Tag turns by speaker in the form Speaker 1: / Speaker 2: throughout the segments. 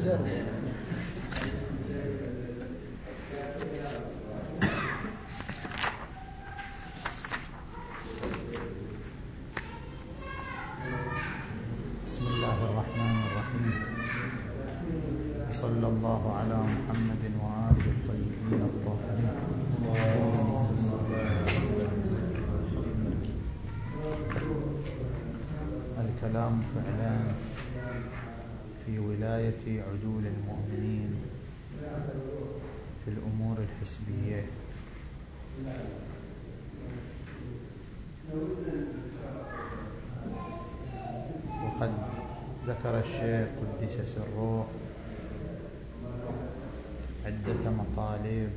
Speaker 1: بسم الله الرحمن الرحيم، صلى الله على محمد وآله الطيبين الطاهرين. الكلام فعلا في ولاية عدول المؤمنين في الأمور الحسبية. وقد ذكر الشيخ قدس سره عدة مطالب.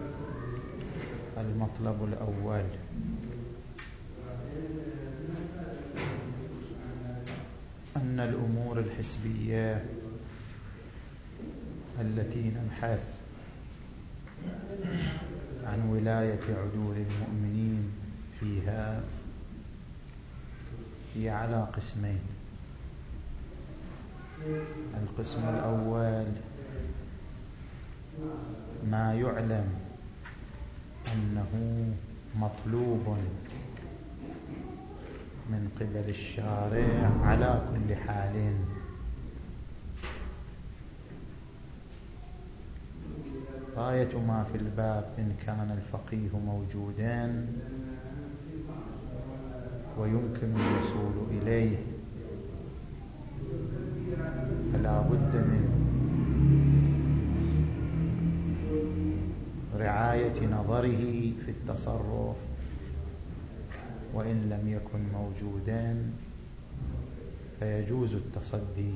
Speaker 1: المطلب الأول: أن الأمور الحسبية التي نبحث عن ولاية عدول المؤمنين فيها هي على قسمين. القسم الأول ما يعلم أنه مطلوب من قبل الشارع على كل حال، غاية ما في الباب إن كان الفقيه موجودا ويمكن الوصول إليه فلا بد من رعاية نظره في التصرف، وإن لم يكن موجودا فيجوز التصدي.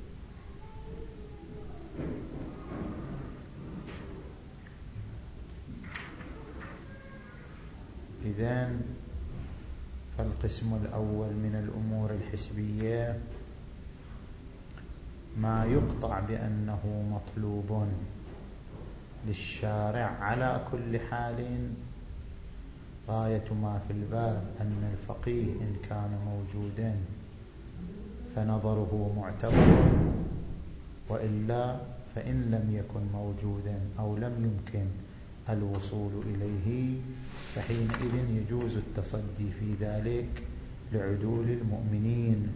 Speaker 1: إذن فالقسم الأول من الأمور الحسبية ما يقطع بأنه مطلوب للشارع على كل حال، غاية ما في الباب أن الفقيه إن كان موجودا فنظره معتبر، وإلا فإن لم يكن موجودا أو لم يمكن الوصول إليه فحينئذ يجوز التصدي في ذلك لعدول المؤمنين.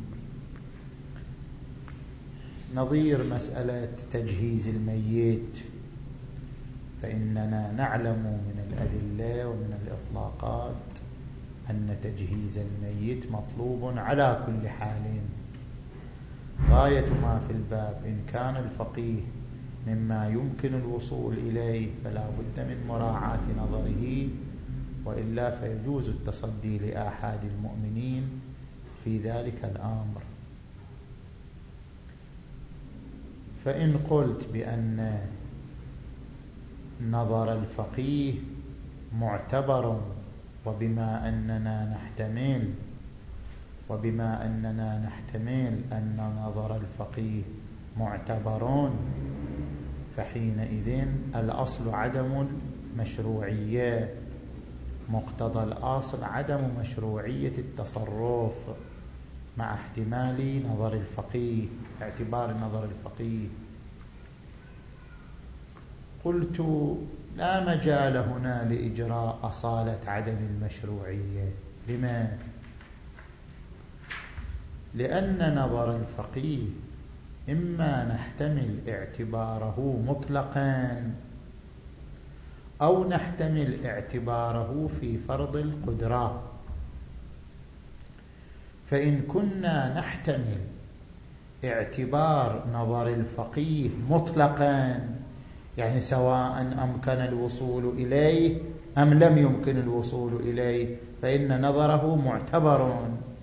Speaker 1: نظير مسألة تجهيز الميت، فإننا نعلم من الأدلة ومن الإطلاقات أن تجهيز الميت مطلوب على كل حال، غاية ما في الباب إن كان الفقيه مما يمكن الوصول إليه فلا بد من مراعاة نظره، وإلا فيجوز التصدي لآحاد المؤمنين في ذلك الأمر. فإن قلت بأن نظر الفقيه معتبر، وبما أننا نحتمل أن نظر الفقيه معتبر فحينئذ الأصل عدم المشروعية، مقتضى الأصل عدم مشروعية التصرف مع احتمال نظر الفقيه، اعتبار نظر الفقيه. قلت لا مجال هنا لإجراء أصالة عدم المشروعية. لما؟ لأن نظر الفقيه إما نحتمل اعتباره مطلقا أو نحتمل اعتباره في فرض القدرة. فإن كنا نحتمل اعتبار نظر الفقيه مطلقا، يعني سواء أمكن الوصول إليه أم لم يمكن الوصول إليه، فإن نظره معتبر.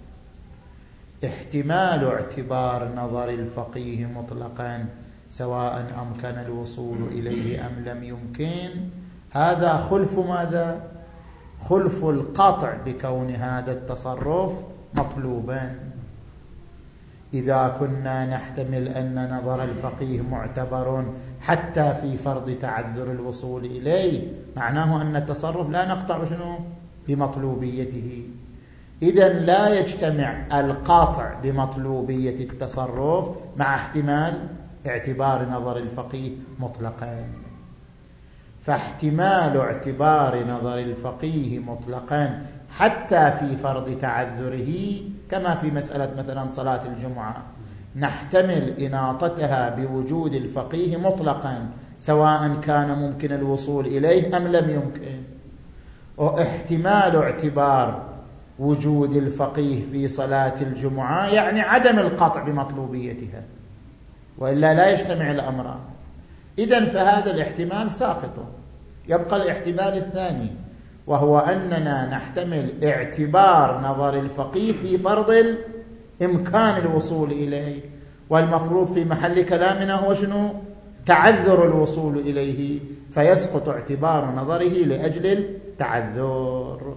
Speaker 1: احتمال اعتبار نظر الفقيه مطلقا سواء أمكن الوصول إليه أم لم يمكن، هذا خلف ماذا؟ خلف القطع بكون هذا التصرف مطلوبا. إذا كنا نحتمل أن نظر الفقيه معتبر حتى في فرض تعذر الوصول إليه، معناه أن التصرف لا نقطع بمطلوبيته. إذن لا يجتمع القاطع بمطلوبية التصرف مع احتمال اعتبار نظر الفقيه مطلقا. فاحتمال اعتبار نظر الفقيه مطلقا حتى في فرض تعذره، كما في مسألة مثلا صلاة الجمعة، نحتمل إناطتها بوجود الفقيه مطلقا سواء كان ممكن الوصول إليه أم لم يمكن. واحتمال اعتبار وجود الفقيه في صلاة الجمعة يعني عدم القطع بمطلوبيتها، وإلا لا يجتمع الأمران. إذن فهذا الاحتمال ساقط. يبقى الاحتمال الثاني، وهو أننا نحتمل اعتبار نظر الفقيه في فرض إمكان الوصول إليه، والمفروض في محل كلامنا هو شنو؟ تعذر الوصول إليه، فيسقط اعتبار نظره لأجل التعذر.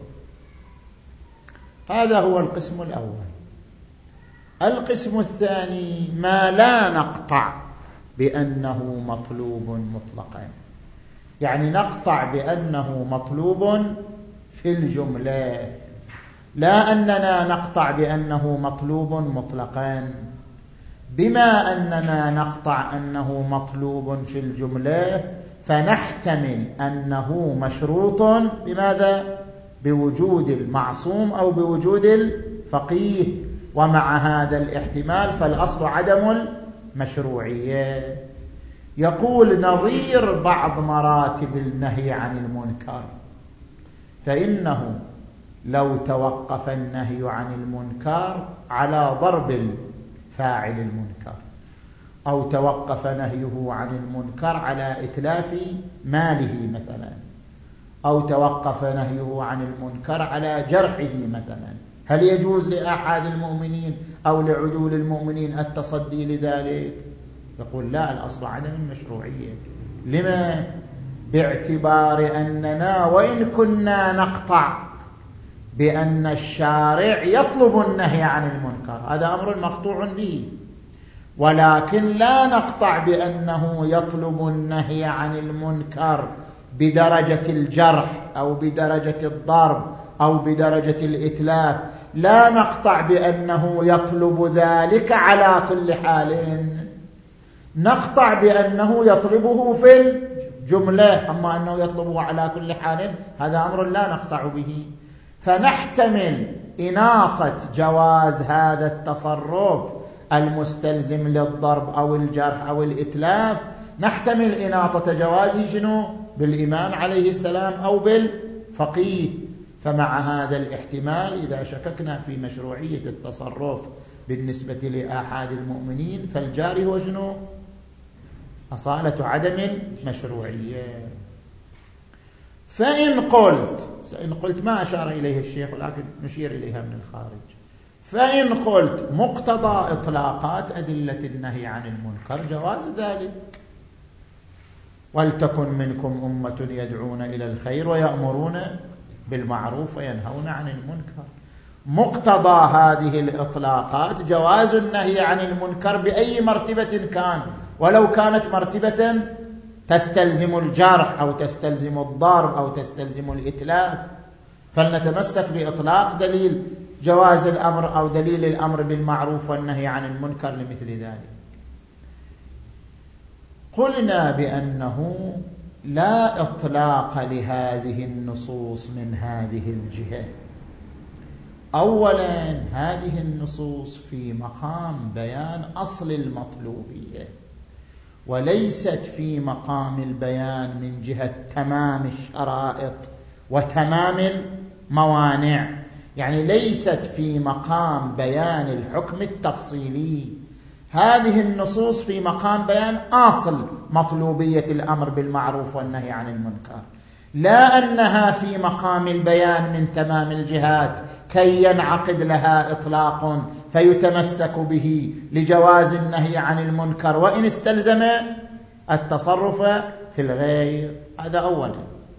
Speaker 1: هذا هو القسم الأول. القسم الثاني ما لا نقطع بأنه مطلوب مطلقا، يعني نقطع بأنه مطلوب في الجملة، لا أننا نقطع بأنه مطلوب مطلقا. بما أننا نقطع أنه مطلوب في الجملة فنحتمل أنه مشروط بماذا؟ بوجود المعصوم أو بوجود الفقيه، ومع هذا الاحتمال فالأصل عدم المشروعية. يقول نظير بعض مراتب النهي عن المنكر، فإنه لو توقف النهي عن المنكر على ضرب فاعل المنكر، أو توقف نهيه عن المنكر على إتلاف ماله مثلا، أو توقف نهيه عن المنكر على جرحه مثلا، هل يجوز لأحد المؤمنين أو لعدول المؤمنين التصدي لذلك؟ يقول لا، الأصل عدم المشروعية. لما؟ باعتبار أننا وإن كنا نقطع بأن الشارع يطلب النهي عن المنكر، هذا أمر مقطوع به، ولكن لا نقطع بأنه يطلب النهي عن المنكر بدرجة الجرح أو بدرجة الضرب أو بدرجة الإتلاف، لا نقطع بأنه يطلب ذلك على كل حال، نقطع بأنه يطلبه في الجملة، أما أنه يطلبه على كل حال هذا أمر لا نقطع به. فنحتمل إناقة جواز هذا التصرف المستلزم للضرب أو الجرح أو الإتلاف، نحتمل إناقة جوازه شنو؟ بالإمام عليه السلام أو بالفقيه. فمع هذا الاحتمال إذا شككنا في مشروعية التصرف بالنسبة لآحاد المؤمنين فالجاري هو شنو؟ أصالة عدم المشروعية. فإن قلت ما أشار إليه الشيخ ولكن نشير إليها من الخارج، فإن قلت مقتضى إطلاقات أدلة النهي عن المنكر جواز ذلك، ولتكن منكم أمة يدعون إلى الخير ويأمرون بالمعروف وينهون عن المنكر، مقتضى هذه الإطلاقات جواز النهي عن المنكر بأي مرتبة كان، ولو كانت مرتبة تستلزم الجرح أو تستلزم الضرب أو تستلزم الإتلاف، فلنتمسك بإطلاق دليل جواز الأمر أو دليل الأمر بالمعروف والنهي عن المنكر لمثل ذلك. قلنا بأنه لا إطلاق لهذه النصوص من هذه الجهة. أولا هذه النصوص في مقام بيان أصل المطلوبية، وليست في مقام البيان من جهة تمام الشرائط وتمام الموانع، يعني ليست في مقام بيان الحكم التفصيلي. هذه النصوص في مقام بيان أصل مطلوبية الأمر بالمعروف والنهي عن المنكر، لا أنها في مقام البيان من تمام الجهات كي ينعقد لها إطلاق فيتمسك به لجواز النهي عن المنكر وإن استلزم التصرف في الغير. هذا أولا.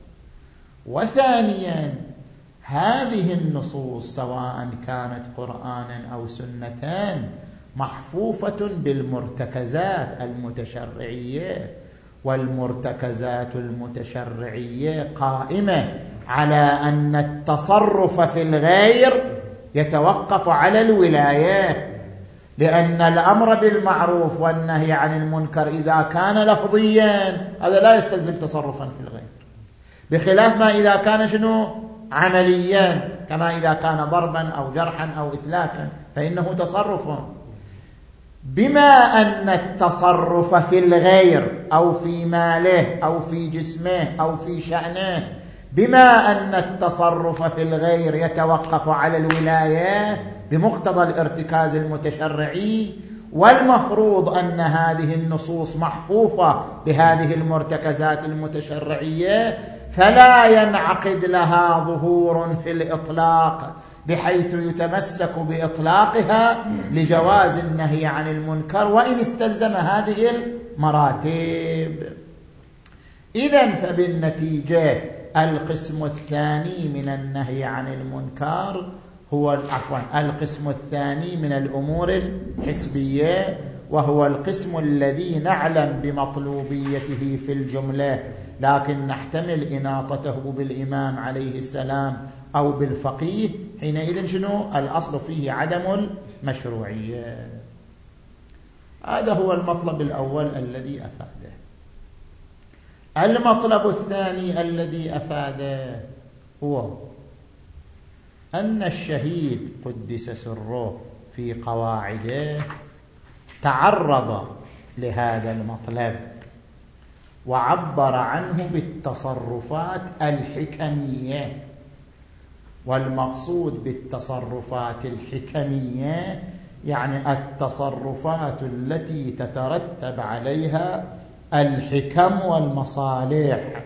Speaker 1: وثانيا هذه النصوص سواء كانت قرآنا أو سنتان محفوفة بالمرتكزات المتشرعية، والمرتكزات المتشرعية قائمة على أن التصرف في الغير يتوقف على الولاية، لأن الأمر بالمعروف والنهي عن المنكر إذا كان لفظيا هذا لا يستلزم تصرفا في الغير، بخلاف ما إذا كان عمليا، كما إذا كان ضربا أو جرحا أو إتلافا فإنه تصرف. بما أن التصرف في الغير أو في ماله أو في جسمه أو في شأنه، بما أن التصرف في الغير يتوقف على الولاية بمقتضى الارتكاز المتشرعي، والمفروض أن هذه النصوص محفوفة بهذه المرتكزات المتشرعية، فلا ينعقد لها ظهور في الإطلاق بحيث يتمسك بإطلاقها لجواز النهي عن المنكر وإن استلزم هذه المراتب. إذن فبالنتيجة القسم الثاني من النهي عن المنكر هو القسم الثاني من الأمور الحسبية، وهو القسم الذي نعلم بمطلوبيته في الجملة لكن نحتمل إناطته بالإمام عليه السلام أو بالفقيه، حينئذ الأصل فيه عدم المشروعية. هذا هو المطلب الأول الذي أفاده. المطلب الثاني الذي أفاده هو أن الشهيد قدس سره في قواعده تعرض لهذا المطلب وعبر عنه بالتصرفات الحكمية، والمقصود بالتصرفات الحكمية يعني التصرفات التي تترتب عليها الحكم والمصالح.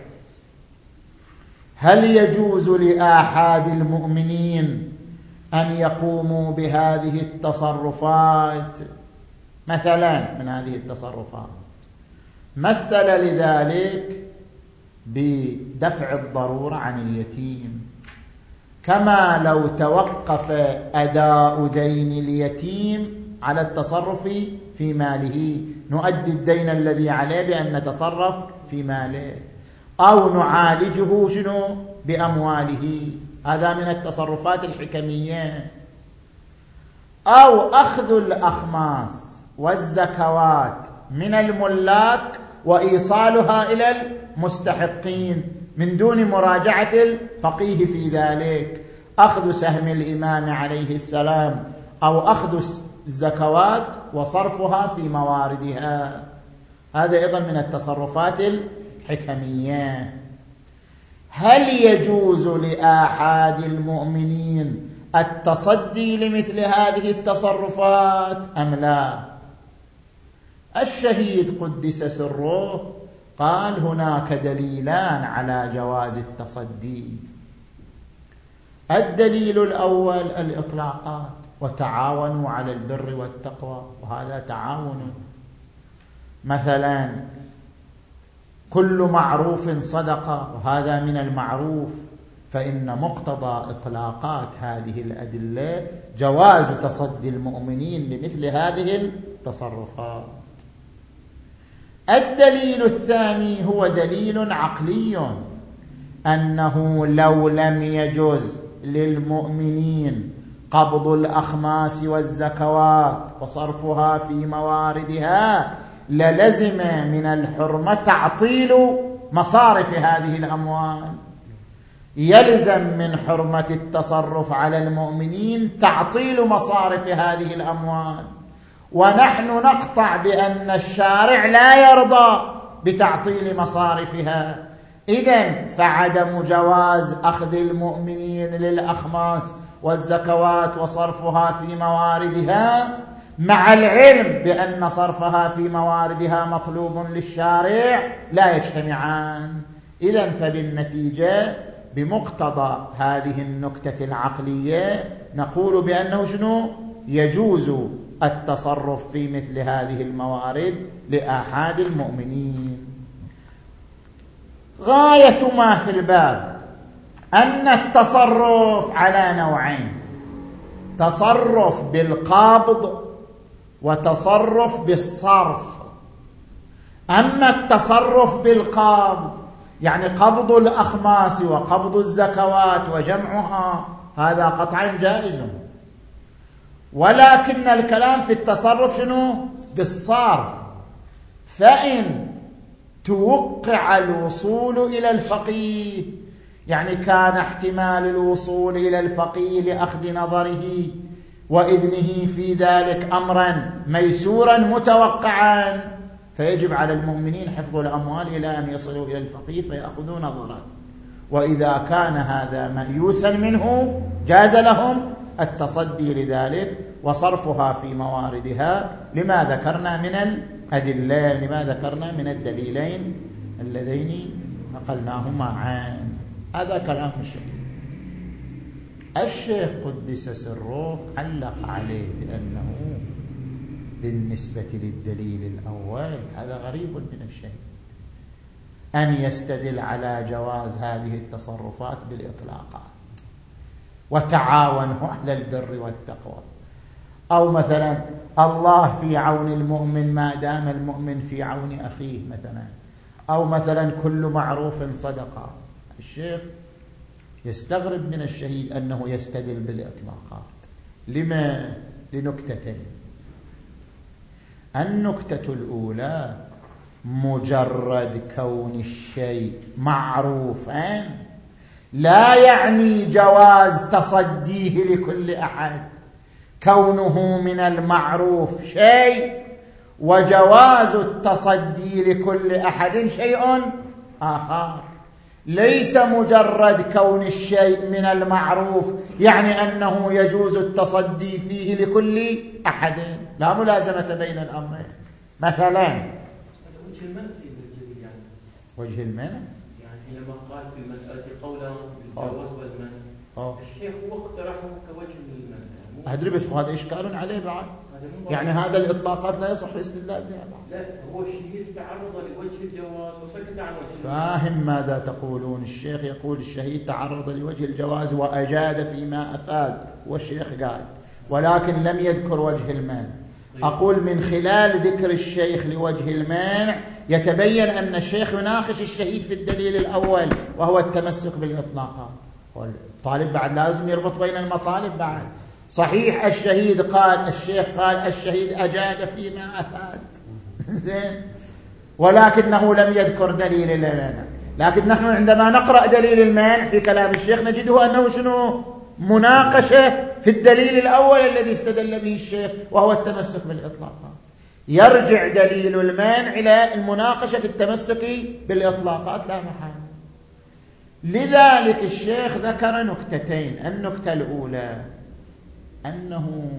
Speaker 1: هل يجوز لآحاد المؤمنين أن يقوموا بهذه التصرفات؟ مثلا من هذه التصرفات مثل لذلك بدفع الضرورة عن اليتيم، كما لو توقف أداء دين اليتيم على التصرف في ماله، نؤدي الدين الذي عليه بأن نتصرف في ماله، أو نعالجه بأمواله، هذا من التصرفات الحكمية. أو أخذ الأخماس والزكوات من الملاك وإيصالها إلى المستحقين من دون مراجعة الفقيه في ذلك، أخذ سهم الإمام عليه السلام أو أخذ الزكوات وصرفها في مواردها، هذا أيضا من التصرفات الحكمية. هل يجوز لآحاد المؤمنين التصدي لمثل هذه التصرفات أم لا؟ الشهيد قدس سره قال هناك دليلان على جواز التصدي. الدليل الأول الإطلاقات، وتعاونوا على البر والتقوى، وهذا تعاون. مثلا كل معروف صدقة، وهذا من المعروف، فإن مقتضى إطلاقات هذه الأدلة جواز تصدي المؤمنين لمثل هذه التصرفات. الدليل الثاني هو دليل عقلي، أنه لو لم يجوز للمؤمنين قبض الأخماس والزكوات وصرفها في مواردها للزم من الحرمة تعطيل مصارف هذه الأموال، يلزم من حرمة التصرف على المؤمنين تعطيل مصارف هذه الأموال، ونحن نقطع بأن الشارع لا يرضى بتعطيل مصارفها. إذن فعدم جواز أخذ المؤمنين للأخماس والزكوات وصرفها في مواردها مع العلم بأن صرفها في مواردها مطلوب للشارع لا يجتمعان. إذن فبالنتيجة بمقتضى هذه النكتة العقلية نقول بأنه يجوز التصرف في مثل هذه الموارد لآحاد المؤمنين. غاية ما في الباب أن التصرف على نوعين: تصرف بالقبض وتصرف بالصرف. أما التصرف بالقبض يعني قبض الأخماس وقبض الزكوات وجمعها، هذا قطعا جائز، ولكن الكلام في التصرف شنو؟ بالصرف. فإن توقع الوصول إلى الفقيه، يعني كان احتمال الوصول إلى الفقيه لأخذ نظره وإذنه في ذلك أمرا ميسورا متوقعا، فيجب على المؤمنين حفظ الأموال إلى أن يصلوا إلى الفقيه فيأخذوا نظرا. وإذا كان هذا مأيوسا منه جاز لهم التصدي لذلك وصرفها في مواردها، لما ذكرنا من الأدلة، لما ذكرنا من الدليلين اللذين نقلناهما عن. هذا كلام الشيخ قدس سره علق عليه بأنه بالنسبة للدليل الأول هذا غريب من الشيء أن يستدل على جواز هذه التصرفات بالإطلاقات وتعاونوا على البر والتقوى، أو مثلا الله في عون المؤمن ما دام المؤمن في عون أخيه مثلا، أو مثلا كل معروف صدقة. الشيخ يستغرب من الشهيد أنه يستدل بالإطلاقات. لما؟ لنكتتين. النكتة الأولى مجرد كون الشيء معروفا لا يعني جواز تصديه لكل أحد. كونه من المعروف شيء وجواز التصدي لكل أحد شيء آخر. ليس مجرد كون الشيء من المعروف يعني أنه يجوز التصدي فيه لكل أحد، لا ملازمة بين الأمرين. مثلا
Speaker 2: وجه المنع يعني
Speaker 1: وجه المنع
Speaker 2: يعني لما قال في المسألة قولا بالجواز والمنع، الشيخ هو اقترحه كوجه المنع.
Speaker 1: أدري بس هذا إشكال عليه بعد، يعني هذا الإطلاقات لا يصح الاستدلال بها بعد.
Speaker 2: لا هو الشهيد تعرض لوجه الجواز وسكت عن وجه المنع.
Speaker 1: فاهم ماذا تقولون؟ الشيخ يقول الشهيد تعرض لوجه الجواز وأجاد فيما أفاد، والشيخ قال ولكن لم يذكر وجه المنع. أقول من خلال ذكر الشيخ لوجه المنع يتبين أن الشيخ يناقش الشهيد في الدليل الأول وهو التمسك بالإطلاقات. والطالب بعد لازم يربط بين المطالب بعد. صحيح الشهيد قال، الشيخ قال الشهيد أجاد فيما أفاد زين، ولكنه لم يذكر دليل المنع. لكن نحن عندما نقرأ دليل المنع في كلام الشيخ نجده أنه شنو؟ مناقشة في الدليل الأول الذي استدل به الشيخ وهو التمسك بالإطلاقات. يرجع دليل المنع إلى المناقشة في التمسك بالإطلاقات لا محال. لذلك الشيخ ذكر نكتتين. النكتة الأولى أنه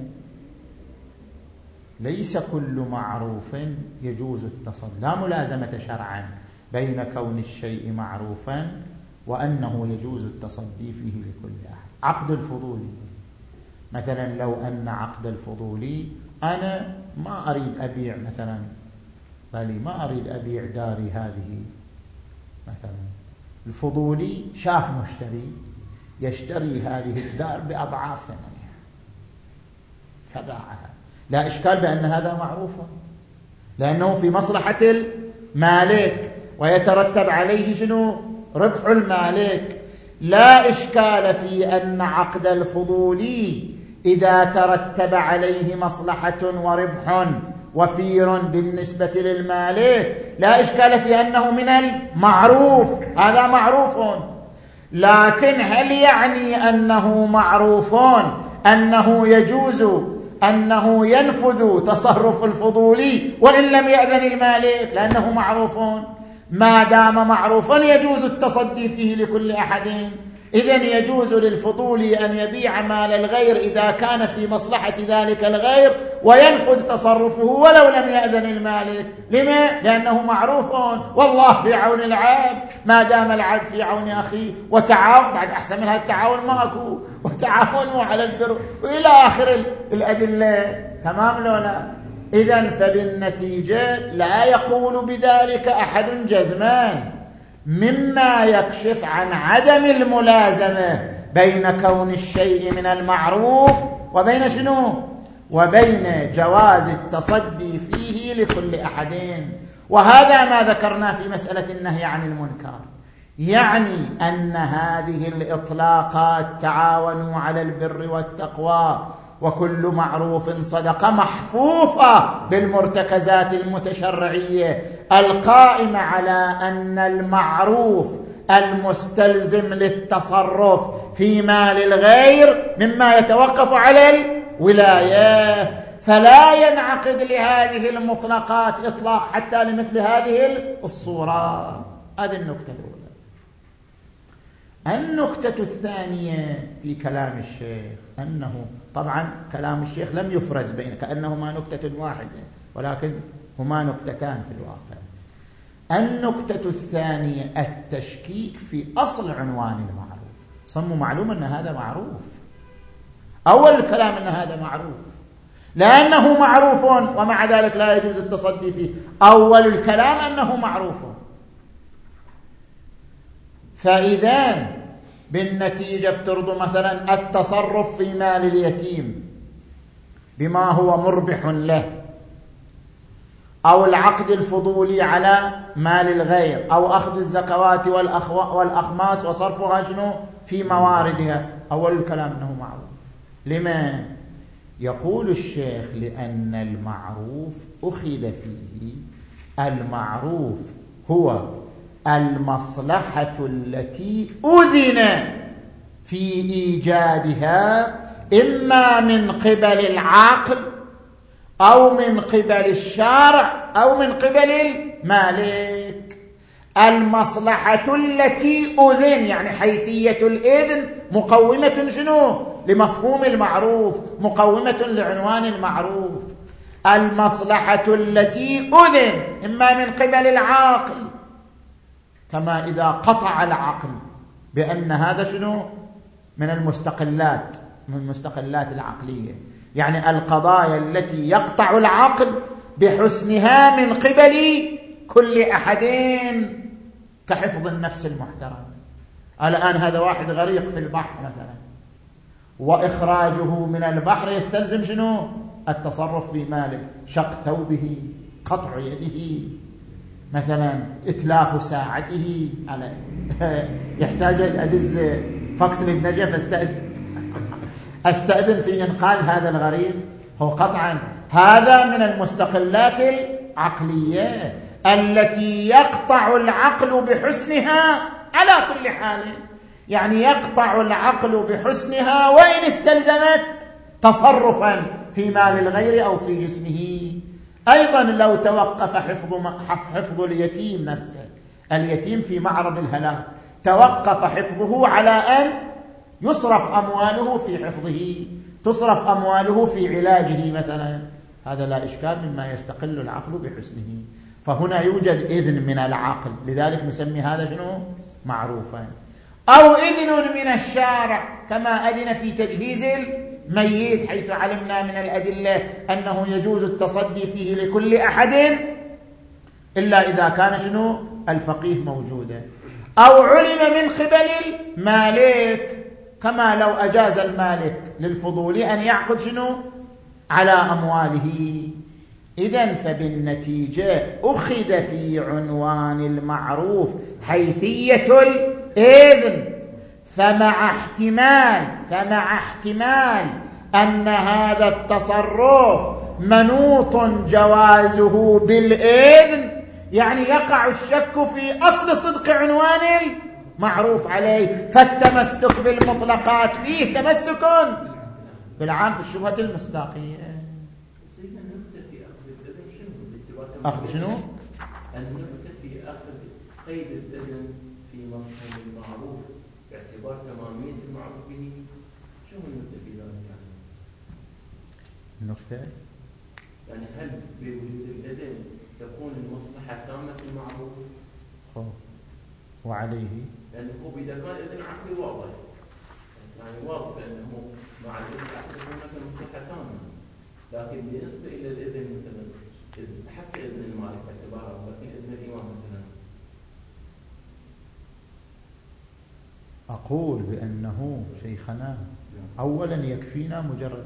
Speaker 1: ليس كل معروف يجوز التصدي، لا ملازمة شرعا بين كون الشيء معروفا وأنه يجوز التصدي فيه لكل أحد. عقد الفضولي مثلا، لو أن عقد الفضولي أنا ما أريد أبيع مثلا، بل ما أريد أبيع داري هذه مثلا، الفضولي شاف مشتري يشتري هذه الدار بأضعاف ثمنها فباعها، لا إشكال بأن هذا معروف لأنه في مصلحة المالك ويترتب عليه شنو؟ ربح المالك. لا إشكال في أن عقد الفضولي إذا ترتب عليه مصلحة وربح وفير بالنسبة للمالك لا إشكال في أنه من المعروف، هذا معروف. لكن هل يعني أنه معروف أنه يجوز أنه ينفذ تصرف الفضولي وإن لم يأذن المالك؟ لأنه معروف. ما دام معروفا يجوز التصدي فيه لكل أحد. إذن يجوز للفضولي أن يبيع مال الغير إذا كان في مصلحة ذلك الغير وينفذ تصرفه ولو لم يأذن المالك. لما؟ لأنه معروف. والله في عون العبد ما دام العبد في عون أخيه. وتعاون بعد أحسن من هذا التعاون ماكو، وتعاونوا على البر وإلى آخر الأدلة. تمام لو لا؟ إذن فبالنتيجة لا يقول بذلك أحد جزمان، مما يكشف عن عدم الملازمة بين كون الشيء من المعروف وبين شنو؟ وبين جواز التصدي فيه لكل أحدين. وهذا ما ذكرنا في مسألة النهي عن المنكر، يعني أن هذه الإطلاقات تعاونوا على البر والتقوى وكل معروف صدقة محفوفة بالمرتكزات المتشرعية القائمة على أن المعروف المستلزم للتصرف في مال الغير مما يتوقف على الولاية، فلا ينعقد لهذه المطلقات إطلاق حتى لمثل هذه الصورة. هذه النكتة الأولى. النكتة الثانية في كلام الشيخ أنه طبعا كلام الشيخ لم يفرز بين كأنهما نكتة واحدة، ولكن هما نكتتان في الواقع. النكتة الثانية التشكيك في أصل عنوان المعروف. صموا معلوم أن هذا معروف، أول الكلام أن هذا معروف لأنه معروف ومع ذلك لا يجوز التصدي فيه. أول الكلام أنه معروف، فإذا بالنتيجة افترضوا مثلا التصرف في مال اليتيم بما هو مربح له، أو العقد الفضولي على مال الغير، أو أخذ الزكوات والأخماس وصرفها شنو في مواردها. أول الكلام أنه معروف. لما؟ يقول الشيخ لأن المعروف أخذ فيه، المعروف هو المصلحة التي أذن في إيجادها إما من قبل العاقل أو من قبل الشارع أو من قبل المالك. المصلحة التي أذن يعني حيثية الإذن مقومة شنو؟ لمفهوم المعروف، مقومة لعنوان المعروف. المصلحة التي أذن إما من قبل العاقل، كما إذا قطع العقل بأن هذا شنو من المستقلات، من المستقلات العقلية، يعني القضايا التي يقطع العقل بحسنها من قبل كل أحدين كحفظ النفس المحترم. الآن هذا واحد غريق في البحر مثلا، وإخراجه من البحر يستلزم شنو؟ التصرف في ماله، شق ثوبه، قطع يده مثلا، إتلاف ساعته، على يحتاج أدز فاكس للنجف أستأذن في إنقاذ هذا الغريق. هو قطعا هذا من المستقلات العقلية التي يقطع العقل بحسنها على كل حال، يعني يقطع العقل بحسنها وإن استلزمت تصرفا في مال الغير أو في جسمه. أيضا لو توقف حفظ اليتيم نفسه، اليتيم في معرض الهلاك، توقف حفظه على أن يصرف أمواله في حفظه، تصرف أمواله في علاجه مثلا، هذا لا إشكال مما يستقل العقل بحسنه. فهنا يوجد إذن من العقل، لذلك نسمي هذا شنو؟ معروفا. أو إذن من الشارع كما أذن في تجهيز الميت، حيث علمنا من الأدلة أنه يجوز التصدي فيه لكل أحد إلا إذا كان شنو؟ الفقيه موجودا. أو علم من قبل المالك، كما لو أجاز المالك للفضول أن يعقد شنو؟ على أمواله. إذن فبالنتيجة أخذ في عنوان المعروف حيثية الإذن، فمع احتمال أن هذا التصرف منوط جوازه بالإذن، يعني يقع الشك في أصل صدق عنوان المعروف عليه، فالتمسك بالمطلقات فيه تمسك بالعام في الشبهة المصداقية. أخذ شنو؟
Speaker 2: النكتة في أخذ قيد الإذن في مفهوم المعروف باعتبار تمامية المعروف به، شو النكتة في ذلك؟
Speaker 1: النكتة
Speaker 2: يعني هل بوجود الإذن تكون المصلحة تامة في المعروف؟
Speaker 1: وعليه
Speaker 2: لأنه إذا كان الإذن عقلي واضح، يعني واضح أنه مع الإذن العقلي هناك المصلحة تامة، لكن بالنسبة إلى الإذن مثلا حتى إذن المالك باعتباره، لكن إذن الإمام مثلا،
Speaker 1: أقول بأنه شيخنا أولا يكفينا مجرد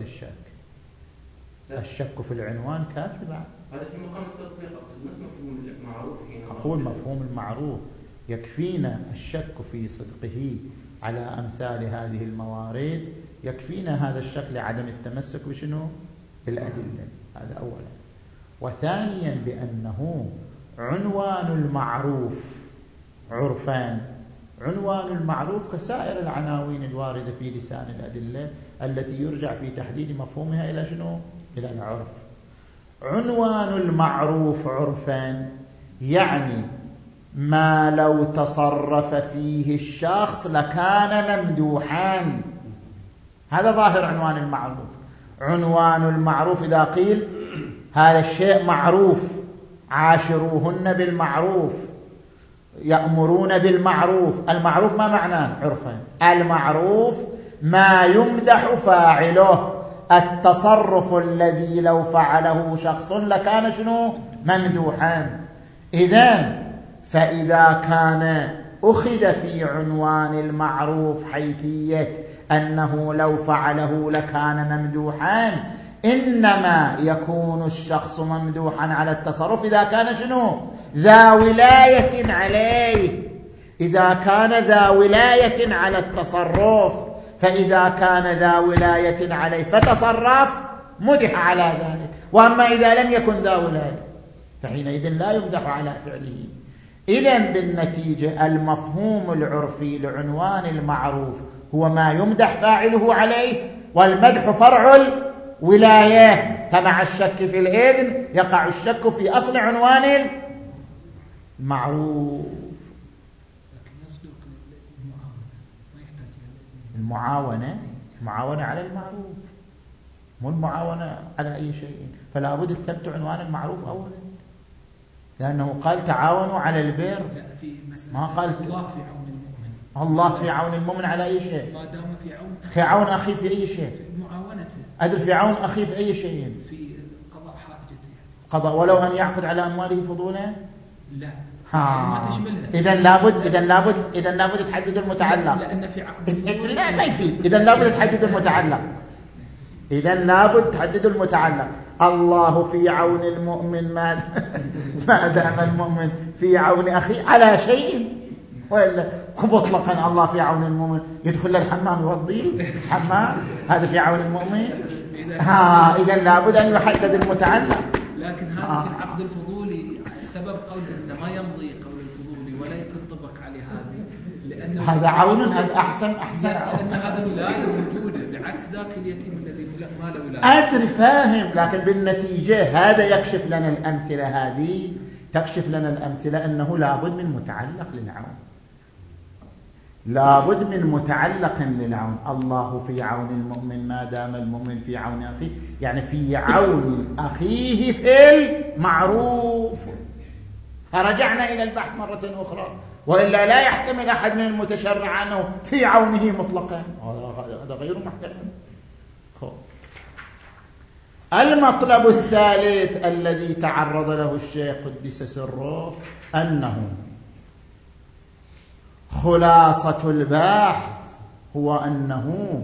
Speaker 1: الشك في العنوان كافي بعد.
Speaker 2: هذا في مقام التطبيق، أقصد مفهوم المعروف.
Speaker 1: أقول مفهوم المعروف يكفينا الشك في صدقه على أمثال هذه الموارد يكفينا هذا الشكل عدم التمسك بشنو؟ بالأدلة. هذا أولا. وثانيا بأنه عنوان المعروف عرفان، عنوان المعروف كسائر العناوين الواردة في لسان الأدلة التي يرجع في تحديد مفهومها إلى شنو؟ إلى العرف. عنوان المعروف عرفان يعني ما لو تصرف فيه الشخص لكان ممدوحا. هذا ظاهر عنوان المعروف. عنوان المعروف إذا قيل هذا الشيء معروف، عاشروهن بالمعروف، يأمرون بالمعروف. المعروف ما معناه عرفا؟ المعروف ما يمدح فاعله، التصرف الذي لو فعله شخص لكان شنو؟ ممدوحا. إذن فإذا كان أخذ في عنوان المعروف حيثية أنه لو فعله لكان ممدوحا، إنما يكون الشخص ممدوحا على التصرف إذا كان شنو؟ ذا ولاية عليه. إذا كان ذا ولاية على التصرف، فإذا كان ذا ولاية عليه فتصرف مدح على ذلك. وأما إذا لم يكن ذا ولاية فحينئذ لا يمدح على فعله. إذن بالنتيجة المفهوم العرفي لعنوان المعروف هو ما يمدح فاعله عليه، والمدح فرع الولاية. فمع الشك في الإذن يقع الشك في أصل عنوان المعروف. المعاونة على المعروف، مو المعاونة على أي شيء. فلا بد الثبت عنوان المعروف أولا، لأنه قال تعاونوا على البر، ما قال الله في عون المؤمن على أي شيء.
Speaker 3: ما دام
Speaker 1: في عون أخي في أي شيء،
Speaker 3: في معاونته.
Speaker 1: أدري في عون أخي في أي شيء،
Speaker 3: في قضاء حاجته،
Speaker 1: قضاء ولو أن يعقد على أمواله فضولا.
Speaker 3: لا ما تشملها.
Speaker 1: إذا لابد تحدد المتعلق.
Speaker 3: لأن في عقد
Speaker 1: لا ما يفيد. إذا لابد تحدد المتعلق. إذا لابد تحدد المتعلق. الله في عون المؤمن ما دام المؤمن في عون أخي على شيء، وإلا مطلقا الله في عون المؤمن يدخل للحمام يوضيه حمام، هذا في عون المؤمن. إذا لابد أن يحدد المتعلق.
Speaker 3: لكن هذا في العقد الفضولي سبب قول إنه ما يمضي قول الفضولي ولا يتطبق عليه هذه، لأن
Speaker 1: هذا عون. هذا أحسن
Speaker 3: لأن هذا ولاية موجودة، بعكس ذاك اليتيم الذي ما له ولاية.
Speaker 1: أدري فاهم، لكن بالنتيجة هذا يكشف لنا الأمثلة، هذه تكشف لنا الأمثلة أنه لابد من متعلق للعون، لابد من متعلق للعون. الله في عون المؤمن ما دام المؤمن في عون أخيه، يعني في عون أخيه في المعروف. فرجعنا إلى البحث مرة أخرى، وإلا لا يحتمل أحد من المتشرع أنه في عونه مطلقا، هذا غير محتمل. المطلب الثالث الذي تعرض له الشيخ قدس سره أنه خلاصة البحث هو أنه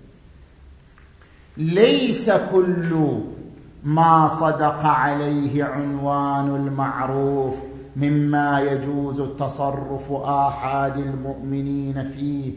Speaker 1: ليس كل ما صدق عليه عنوان المعروف مما يجوز تصرف آحاد المؤمنين فيه،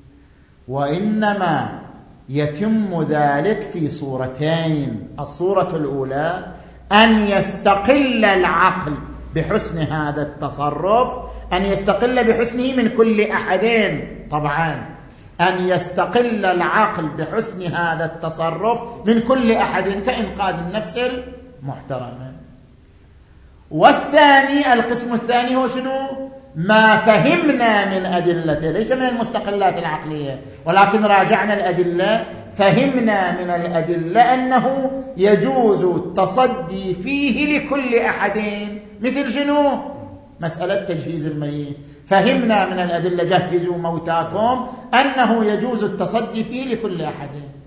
Speaker 1: وإنما يتم ذلك في صورتين. الصورة الأولى أن يستقل العقل بحسن هذا التصرف، أن يستقل بحسنه من كل أحد. طبعا أن يستقل العقل بحسن هذا التصرف من كل أحد كإنقاذ النفس المحترمة. والثاني، القسم الثاني هو شنو؟ ما فهمنا من أدلته، ليس من المستقلات العقلية، ولكن راجعنا الأدلة، فهمنا من الأدلة أنه يجوز التصدي فيه لكل أحد. مثل شنو؟ مسألة تجهيز الميت، فهمنا من الأدلة جهزوا موتاكم أنه يجوز التصدي فيه لكل أحد.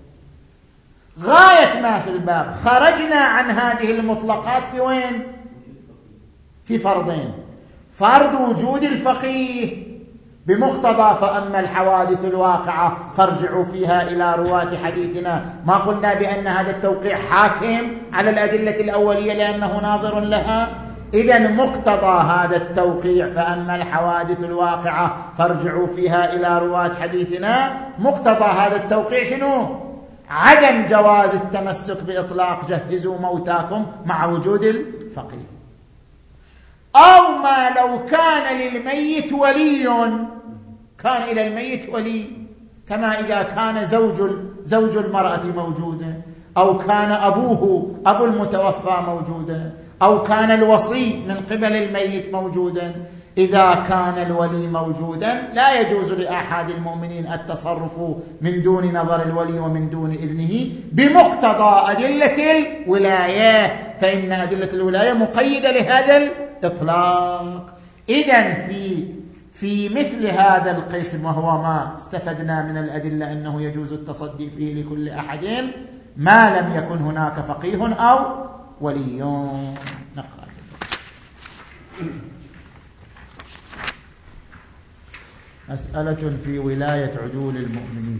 Speaker 1: غاية ما في الباب خرجنا عن هذه المطلقات في وين؟ في فرضين: فرض وجود الفقيه بمقتضى فأما الحوادث الواقعة فارجعوا فيها إلى رواة حديثنا. ما قلنا بأن هذا التوقيع حاكم على الأدلة الأولية لأنه ناظر لها. إذن مقتضى هذا التوقيع فأما الحوادث الواقعة فارجعوا فيها إلى رواة حديثنا، مقتضى هذا التوقيع شنو؟ عدم جواز التمسك بإطلاق جهزوا موتاكم مع وجود الفقيه. أو ما لو كان للميت ولي، كان إلى الميت ولي، كما إذا كان زوج المرأة موجودا، أو كان أبوه أبو المتوفى موجودا، أو كان الوصي من قبل الميت موجودا. إذا كان الولي موجودا لا يجوز لأحد المؤمنين التصرف من دون نظر الولي ومن دون إذنه بمقتضى أدلة الولاية، فإن أدلة الولاية مقيدة لهذا الإطلاق. إذن في مثل هذا القسم، وهو ما استفدنا من الأدلة أنه يجوز التصدي فيه لكل أحد ما لم يكن هناك فقيه أو ولي. نقرأ. مسألة في ولاية عدول المؤمنين.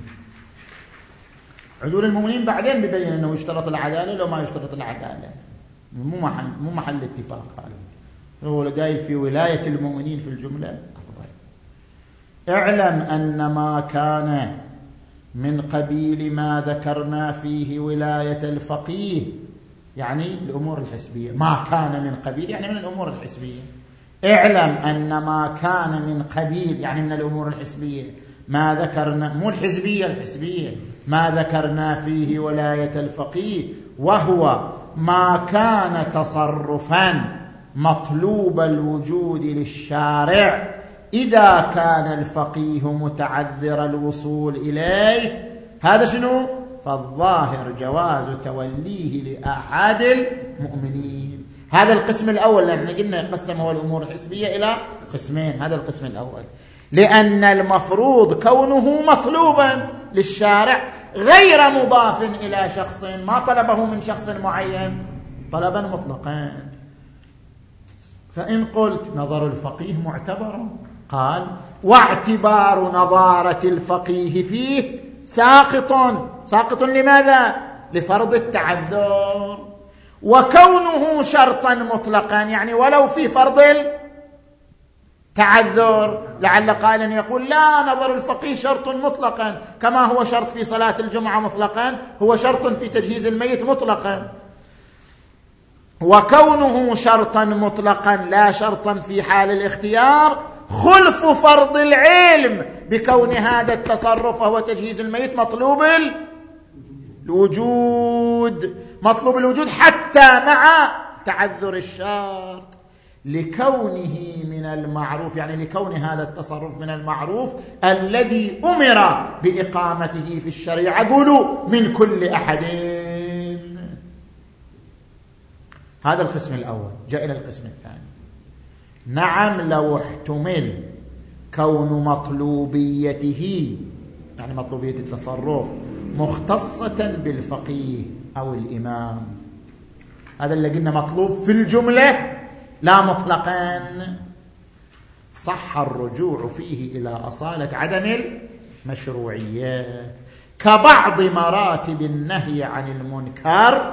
Speaker 1: عدول المؤمنين بعدين بيبين أنه يشترط العدالة لو ما يشترط العدالة، مو محل اتفاق. هذا هو قايل في ولاية المؤمنين في الجملة أفضل. اعلم أن ما كان من قبيل ما ذكرنا فيه ولاية الفقيه، يعني الأمور الحسبية. ما كان من قبيل يعني من الأمور الحسبية. اعلم أن ما كان من قبيل يعني من الأمور الحسبية ما ذكرنا، مو الحزبية ما ذكرنا فيه ولاية الفقيه، وهو ما كان تصرفا مطلوب الوجود للشارع إذا كان الفقيه متعذر الوصول إليه. هذا شنو؟ فالظاهر جواز توليه لأحد المؤمنين. هذا القسم الأول، لأن قلنا يقسم هو الأمور الحسبية إلى قسمين. هذا القسم الأول لأن المفروض كونه مطلوبا للشارع غير مضاف إلى شخص، ما طلبه من شخص معين طلبا مطلقا. فإن قلت نظر الفقيه معتبر، قال واعتبار نظارة الفقيه فيه ساقط لماذا؟ لفرض التعذر، وكونه شرطا مطلقا يعني ولو في فرض التعذر. لعل قائلا يقول لا، نظر الفقيه شرط مطلقا كما هو شرط في صلاة الجمعة مطلقا، هو شرط في تجهيز الميت مطلقا. وكونه شرطا مطلقا لا شرطا في حال الاختيار خلف فرض العلم بكون هذا التصرف وهو تجهيز الميت مطلوب الوجود حتى مع تعذر الشرط، لكونه من المعروف يعني لكون هذا التصرف من المعروف الذي أمر بإقامته في الشريعة. قولوا من كل أحد. هذا القسم الأول. جاء إلى القسم الثاني. نعم لو احتمل كون مطلوبيته يعني مطلوبية التصرف مختصة بالفقيه أو الإمام، هذا اللي قلنا مطلوب في الجملة لا مطلقا، صح الرجوع فيه إلى أصالة عدم المشروعية كبعض مراتب النهي عن المنكر،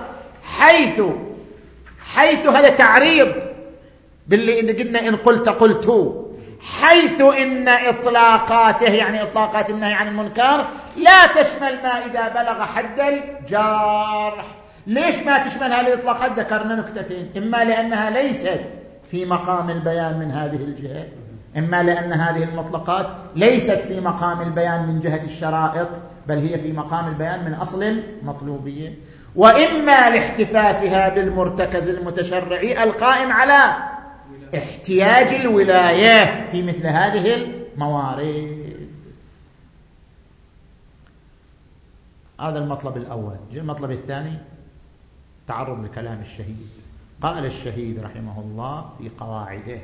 Speaker 1: حيث هذا تعريض باللي قلنا إن قلت حيث إن إطلاقاته يعني إطلاقات النهي عن المنكر لا تشمل ما إذا بلغ حد الجرح. ليش ما تشمل هذه الإطلاقات؟ ذكرنا نكتتين: إما لأنها ليست في مقام البيان من هذه الجهة، إما لأن هذه المطلقات ليست في مقام البيان من جهة الشرائط، بل هي في مقام البيان من أصل المطلوبية، وإما لاحتفافها بالمرتكز المتشرعي القائم على احتياج الولاية في مثل هذه الموارد. هذا المطلب الأول. المطلب الثاني تعرض لكلام الشهيد. قال الشهيد رحمه الله في قواعده: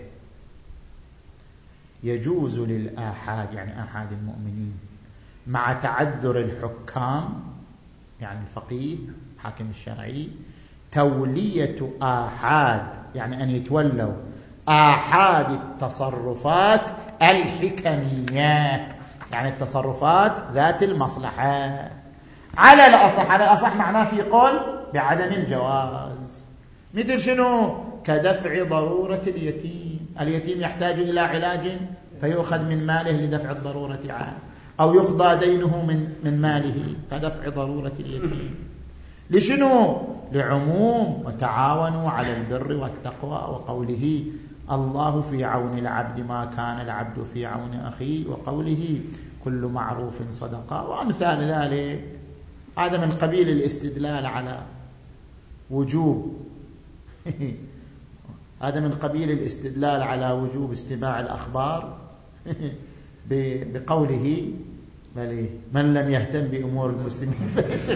Speaker 1: يجوز للآحاد يعني آحاد المؤمنين مع تعذر الحكام يعني الفقيه حاكم الشرعي تولية آحاد يعني أن يتولوا آحاد التصرفات الحكمية يعني التصرفات ذات المصلحة. على الأصح معناه في قول بعدم الجواز. مثل شنو؟ كدفع ضرورة اليتيم يحتاج إلى علاج فيؤخذ من ماله لدفع الضرورة عنه، أو يقضى دينه من ماله كدفع ضرورة اليتيم. لشنو؟ لعموم وتعاونوا على البر والتقوى، وقوله الله في عون العبد ما كان العبد في عون أخيه، وقوله كل معروف صدقة، وأمثال ذلك. هذا من قبيل الاستدلال على وجوب هذا من قبيل الاستدلال على وجوب استماع الأخبار بقوله بل من لم يهتم بأمور المسلمين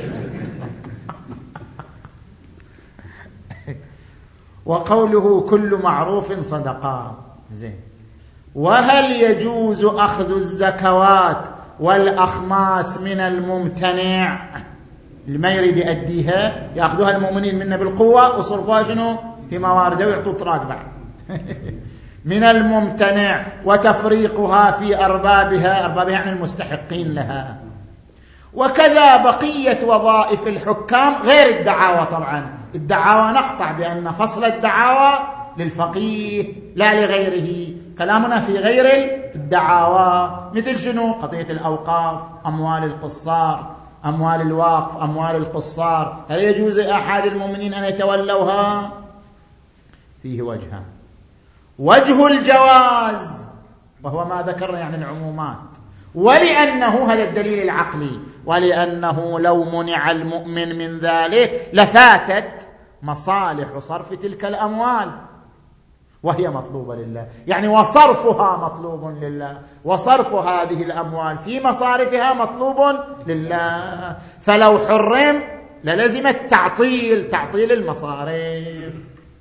Speaker 1: وقوله كل معروف صدقة. زين. وهل يجوز أخذ الزكوات والأخماس من الممتنع اللي ما يريد يؤديها، يأخذوها المؤمنين منا بالقوة وصرفوها شنو في موارده ويعطوا طراق بعد من الممتنع، وتفريقها في أربابها يعني المستحقين لها، وكذا بقية وظائف الحكام غير الدعاوى. طبعا الدعاوى نقطع بأن فصل الدعاوى للفقيه لا لغيره، كلامنا في غير الدعاوى مثل شنو؟ قضية الأوقاف، أموال القصار، أموال الوقف، أموال القصار، هل يجوز أحد المؤمنين أن يتولوها؟ فيه وجهان: وجه الجواز وهو ما ذكرنا يعني العمومات، ولأنه هذا الدليل العقلي، ولأنه لو منع المؤمن من ذلك لفاتت مصالح صرف تلك الأموال، وهي مطلوبة لله، يعني وصرفها مطلوب لله، وصرف هذه الأموال في مصارفها مطلوب لله، فلو حرم للزم تعطيل المصارف.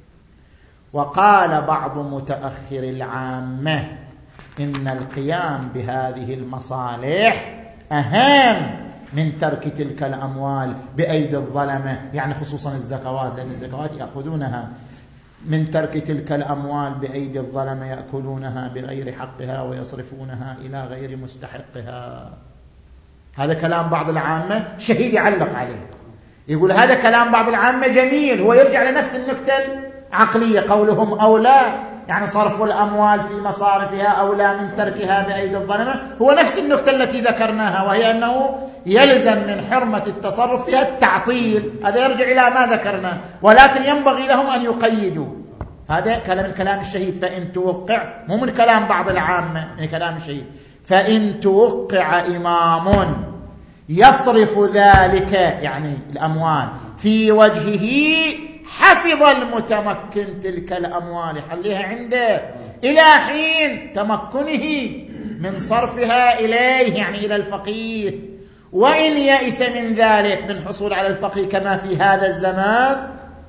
Speaker 1: وقال بعض متأخر العامة إن القيام بهذه المصالح أهم من ترك تلك الأموال بأيدي الظلمة، يعني خصوصا الزكوات، لأن الزكوات يأخذونها، من ترك تلك الأموال بأيدي الظلمة يأكلونها بغير حقها ويصرفونها إلى غير مستحقها. هذا كلام بعض العامة. شهيد يعلق عليه يقول هذا كلام بعض العامة جميل، هو يرجع لنفس النكتة العقلية، قولهم أولى يعني صرف الأموال في مصارفها أولى من تركها بأيدي الظلمة، هو نفس النكتة التي ذكرناها، وهي أنه يلزم من حرمة التصرف فيها التعطيل. هذا يرجع إلى ما ذكرنا، ولكن ينبغي لهم أن يقيدوا. هذا كلام الشهيد. فإن توقع، مو من كلام بعض العامة، من كلام الشهيد، فإن توقع إمام يصرف ذلك يعني الأموال في وجهه حفظ المتمكن تلك الأموال، يحليها عنده إلى حين تمكنه من صرفها إليه يعني إلى الفقيه. وإن يئس من ذلك من حصول على الفقيه كما في هذا الزمان،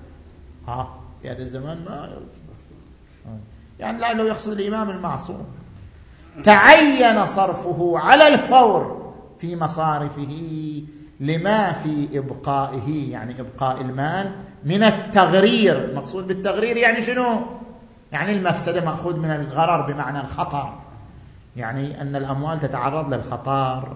Speaker 1: في هذا الزمان ما يعني لعله يقصد الإمام المعصوم، تعين صرفه على الفور في مصارفه لما في إبقائه يعني إبقاء المال من التغرير. مقصود بالتغرير يعني شنو؟ يعني المفسدة مأخوذ من الغرر بمعنى الخطر، يعني أن الأموال تتعرض للخطر،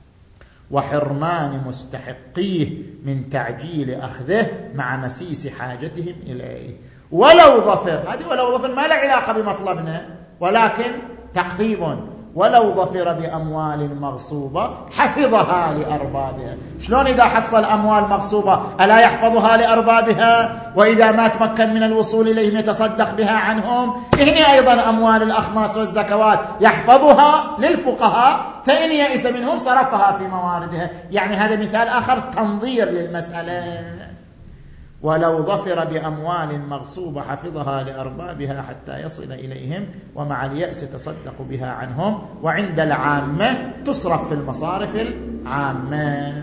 Speaker 1: وحرمان مستحقيه من تعجيل أخذه مع مسيس حاجتهم إليه. ولو ظفر، هذه ولو ظفر ما له علاقة بمطلبنا، ولكن تقريب، ولو ظفر بأموال مغصوبة حفظها لأربابها. شلون إذا حصل أموال مغصوبة ألا يحفظها لأربابها؟ وإذا ما تمكن من الوصول إليهم يتصدق بها عنهم. هنا أيضا أموال الأخماس والزكوات يحفظها للفقهاء، فإن يئس منهم صرفها في مواردها. يعني هذا مثال آخر تنظير للمسألة. ولو ظفر بأموال مغصوبة حفظها لأربابها حتى يصل إليهم، ومع اليأس تصدق بها عنهم، وعند العامة تصرف في المصارف العامة.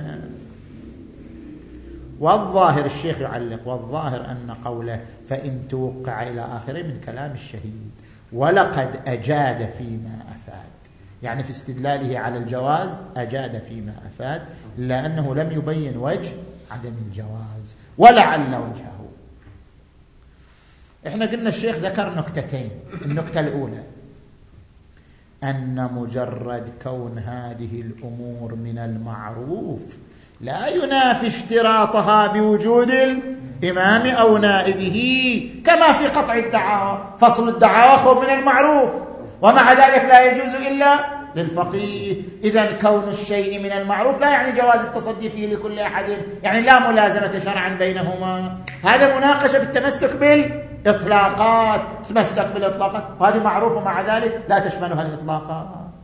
Speaker 1: والظاهر، الشيخ يعلق، والظاهر أن قوله فإن توقع إلى آخره من كلام الشهيد، ولقد أجاد فيما أفاد، يعني في استدلاله على الجواز أجاد فيما أفاد، لأنه لم يبين وجه عدم الجواز ولعل وجهه. احنا قلنا الشيخ ذكر نكتتين. النكتة الأولى أن مجرد كون هذه الأمور من المعروف لا ينافي اشتراطها بوجود إمام أو نائبه، كما في قطع الدعاوى. فصل الدعاوى خوف من المعروف، ومع ذلك لا يجوز إلا للفقيه. إذن كون الشيء من المعروف لا يعني جواز التصدي فيه لكل أحد، يعني لا ملازمة شرعا بينهما. هذا مناقشة في التمسك بالإطلاقات، تمسك بالإطلاقات وهذه معروف، ومع ذلك لا تشملها الإطلاقات،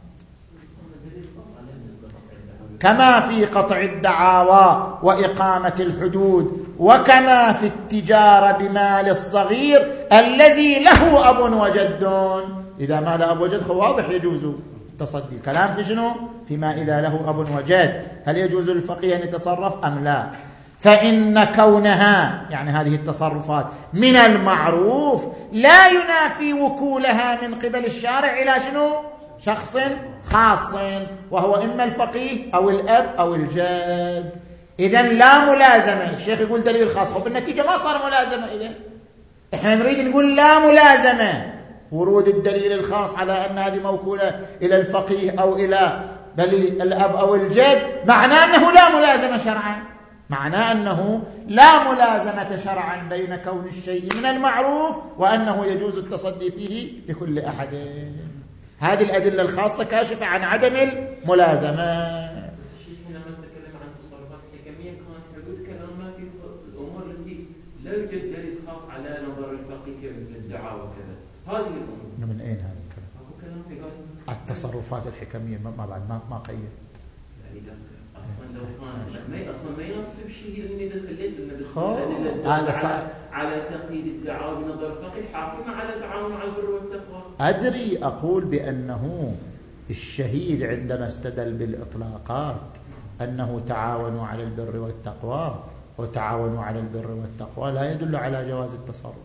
Speaker 1: كما في قطع الدعاوى وإقامة الحدود، وكما في التجارة بمال الصغير الذي له أب وجد. إذا ما له أب وجد واضح يجوز التصدي. كلام في شنو؟ فيما إذا له أب وجد هل يجوز للفقيه أن يتصرف أم لا؟ فإن كونها يعني هذه التصرفات من المعروف لا ينافي وكولها من قبل الشارع إلى شنو؟ شخص خاص، وهو إما الفقيه أو الأب أو الجد. إذن لا ملازمة. الشيخ يقول دليل خاص، وبالنتيجة ما صار ملازمة. إذن إحنا نريد نقول لا ملازمة، ورود الدليل الخاص على أن هذه موكولة إلى الفقيه أو إلى الأب أو الجد، معناه أنه لا ملازمة شرعا، معناه أنه لا ملازمة شرعا بين كون الشيء من المعروف وأنه يجوز التصدي فيه لكل أحد. هذه الأدلة الخاصة كاشفة عن عدم الملازمة.
Speaker 2: الشيخ لما نتكلم عن تصرفات حكمية كان حدود كلامنا في الأمور التي لا يوجد دليل خاص على نظر الفقيه مثل الدعاوى وكذا. هذه الأمور
Speaker 1: من أين هذا الكلام؟ التصرفات الحكمية ما بعد ما قيد.
Speaker 2: يعني أصلا لو كان أصلا ما يناسب شيء إني دخلت
Speaker 1: هذا صار
Speaker 2: على تقييد الدعاوى بنظر الفقيه حاكمة على تعاون على البر والتقوى.
Speaker 1: أدري، أقول بأنه الشهيد عندما استدل بالإطلاقات أنه تعاونوا على البر والتقوى وتعاونوا على البر والتقوى لا يدل على جواز التصرف.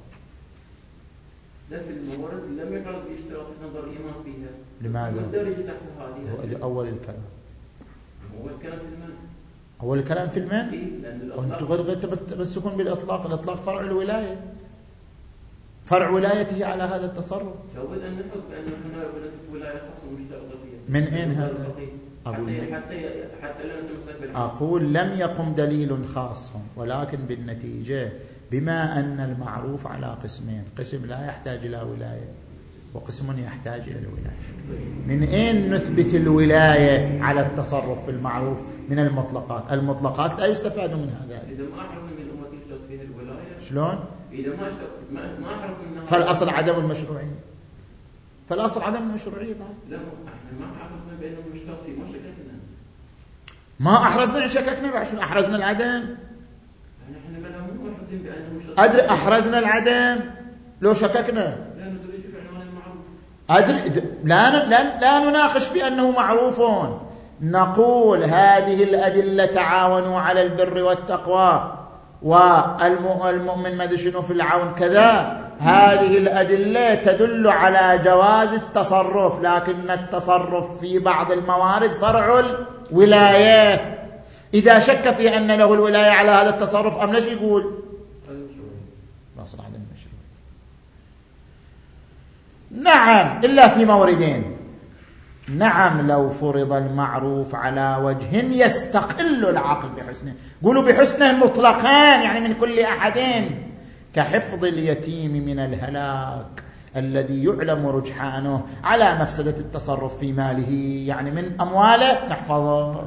Speaker 2: لا في الموارد لم يفرض اشتراط نظر الإمام فيها.
Speaker 1: لماذا؟
Speaker 2: والدرجة تحت هذه
Speaker 1: أول الكلام.
Speaker 2: أول الكلام في المن.
Speaker 1: أول الكلام في المن؟
Speaker 2: إيه؟
Speaker 1: وأنت غير تمسكون بالإطلاق. الإطلاق فرع الولاية، فرع ولايته على هذا التصرف.
Speaker 2: لابد أن نحط بأن هنا ولاية خاصة مشترطة فيها.
Speaker 1: من أين هذا؟
Speaker 2: حتى لا نتمسك بالحق.
Speaker 1: أقول لم يقم دليل خاص، ولكن بالنتيجة بما أن المعروف على قسمين، قسم لا يحتاج إلى ولاية وقسم يحتاج إلى الولاية. من أين نثبت الولاية على التصرف في المعروف؟ من المطلقات. المطلقات لا يستفاد من هذا.
Speaker 2: إذا ما أحرز من الأمة يشترط فيها الولاية
Speaker 1: شلون؟
Speaker 2: إذا ما أحرز منها
Speaker 1: فالأصل عدم المشروعية. فالأصل عدم المشروعية بعد.
Speaker 2: لا احنا ما أحرزنا بأنه يشترط فيه، ما شككنا.
Speaker 1: ما أحرزنا إن شككنا بعد. شنو أحرزنا العدم؟
Speaker 2: احنا بلا مو محرزين بأنه يشترط.
Speaker 1: أدري أحرزنا العدم لو شككنا.
Speaker 2: لا ندرج في عنوان المعروف.
Speaker 1: أدري لا نناقش في أنه معروف. نقول هذه الأدلة تعاونوا على البر والتقوى والمؤمن ما شنو في العون كذا، هذه الأدلة تدل على جواز التصرف، لكن التصرف في بعض الموارد فرع الولاية. إذا شك في أن له الولاية على هذا التصرف أم ليش يقول؟ لا صلاح عدم المشروع. نعم إلا في موردين. نعم لو فرض المعروف على وجه يستقل العقل بحسنه، قولوا بحسنه مطلقان يعني من كل أحدين، كحفظ اليتيم من الهلاك الذي يعلم رجحانه على مفسدة التصرف في ماله، يعني من أمواله نحفظه.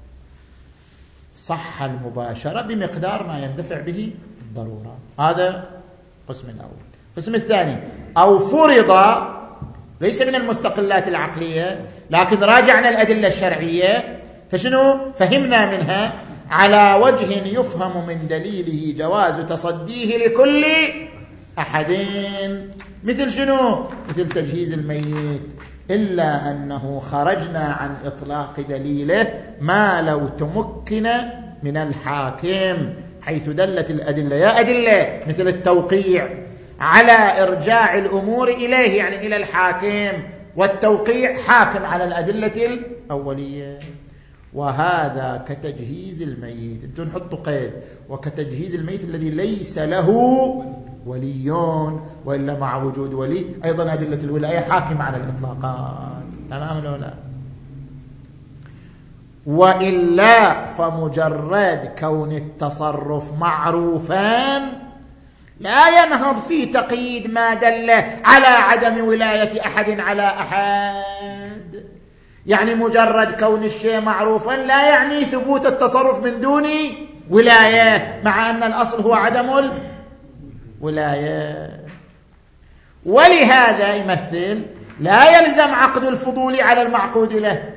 Speaker 1: صح المباشرة بمقدار ما يندفع به الضرورة. هذا قسم الأول. قسم الثاني أو فرض ليس من المستقلات العقلية، لكن راجعنا الأدلة الشرعية فشنو فهمنا منها على وجه يفهم من دليله جواز تصديه لكل أحدين. مثل شنو؟ مثل تجهيز الميت، إلا أنه خرجنا عن إطلاق دليله ما لو تمكن من الحاكم، حيث دلت الأدلة يا أدلة مثل التوقيع على إرجاع الأمور إليه، يعني إلى الحاكم، والتوقيع حاكم على الأدلة الأولية. وهذا كتجهيز الميت، انتم نحطوا قيد، وكتجهيز الميت الذي ليس له وليون، وإلا مع وجود ولي أيضا أدلة الولاية حاكمة على الإطلاقات. تمام ولا لا؟ وإلا فمجرد كون التصرف معروفا لا ينهض في تقييد ما دل على عدم ولاية أحد على أحد. يعني مجرد كون الشيء معروفا لا يعني ثبوت التصرف من دون ولاية، مع أن الأصل هو عدم الولاية. ولهذا يمثل لا يلزم عقد الفضول على المعقود له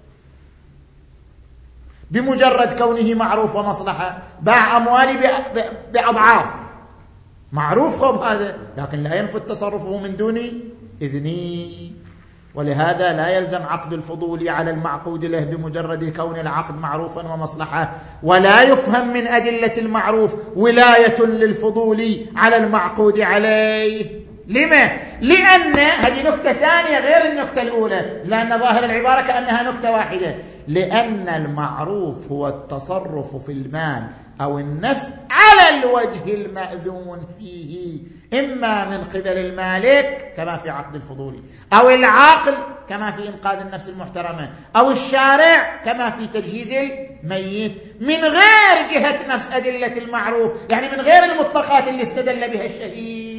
Speaker 1: بمجرد كونه معروف ومصلحة. باع أموالي بأضعاف، معروف خب هذا، لكن لا ينفذ تصرفه من دون إذني. ولهذا لا يلزم عقد الفضول على المعقود له بمجرد كون العقد معروفا ومصلحة. ولا يفهم من أدلة المعروف ولاية للفضول على المعقود عليه. لما؟ لأن هذه نكتة ثانية غير النكتة الأولى، لأن ظاهر العبارة كأنها نكتة واحدة. لأن المعروف هو التصرف في المال أو النفس على الوجه المأذون فيه، إما من قبل المالك كما في عقد الفضول، أو العاقل كما في إنقاذ النفس المحترمة، أو الشارع كما في تجهيز الميت، من غير جهة نفس أدلة المعروف، يعني من غير المطلقات اللي استدل بها الشهيد.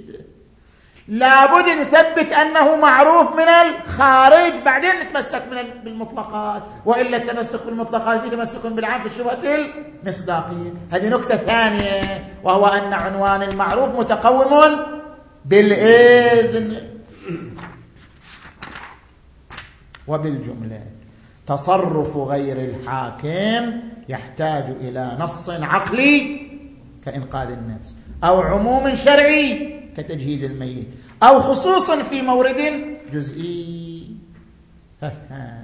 Speaker 1: لابد نثبت أنه معروف من الخارج، بعدين نتمسك بالمطلقات، وإلا التمسك بالمطلقات في تمسك بالعام في الشبهة المصداقية. هذه نكتة ثانية، وهو أن عنوان المعروف متقوم بالإذن. وبالجملة تصرف غير الحاكم يحتاج إلى نص عقلي كإنقاذ النفس، أو عموم شرعي كتجهيز الميت، أو خصوصا في مورد جزئي. ففهم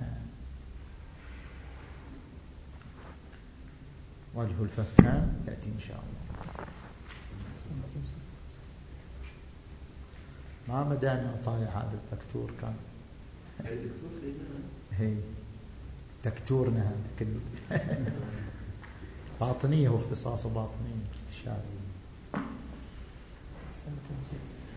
Speaker 1: وجه الفهم يأتي إن شاء الله. ما بدأنا أطالع هذا الدكتور، كان هي دكتورنا هذا كله باطنية واختصاصه باطنية استشاري.